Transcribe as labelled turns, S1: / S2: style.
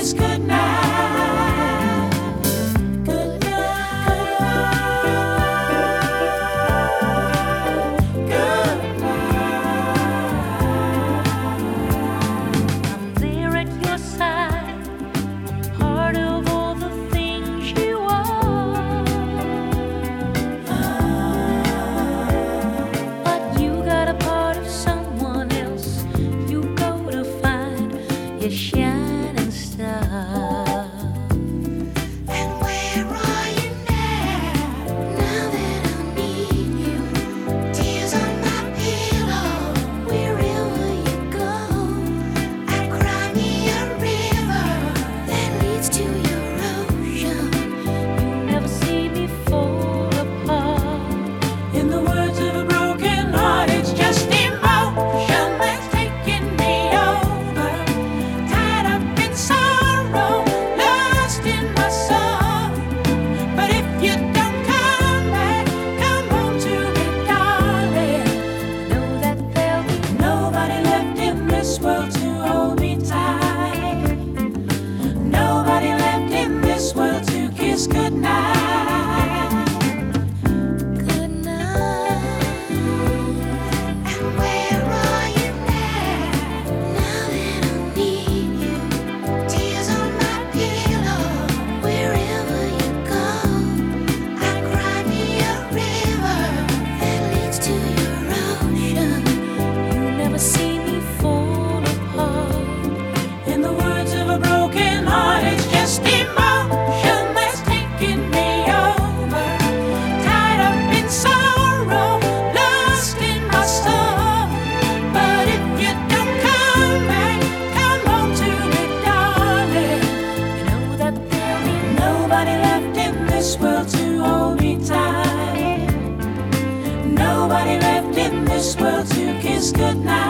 S1: kiss goodnight. Good night. Good night.
S2: I'm there at your side, part of all the things you are. But you got a part of someone else. You go to find your shining star.
S1: And where are you now? Now that I need you, tears on my pillow. Wherever you go, I cry me a river that leads to your ocean.
S2: You never see me fall apart.
S1: In the words of a broken heart, it's just emotion that's taking me over. Tied up in sorrow, lost in my soul. But if you don't come back, come home to me, darling.
S2: Know that there'll be
S1: Nobody left in this world to hold me tight. Nobody left in this world to kiss goodnight.
S2: good night.
S1: And where are you now? Now that I need you, tears on my pillow. Wherever you go, I cry me a river that leads to your ocean.
S2: You never see me fall apart.
S1: In the words of a broken heart, it's just emotion that's taking me over. Tied up in sorrow, lost in my soul. But if you don't come back, come home to me, darling.
S2: You know that there'll be
S1: Nobody left in this world to hold me tight. Nobody left in this world to kiss goodnight.